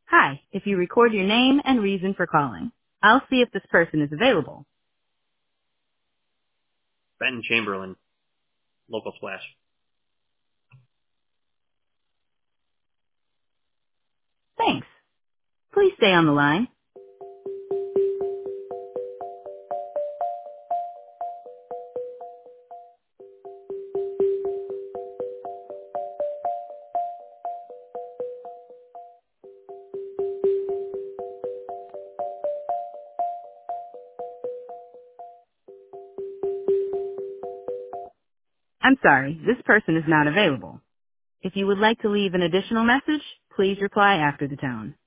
Hi, if you record your name and reason for calling, I'll see if this person is available. Ben Chamberlain, Local Splash. Thanks. Please stay on the line. I'm sorry, this person is not available. If you would like to leave an additional message, please reply after the tone.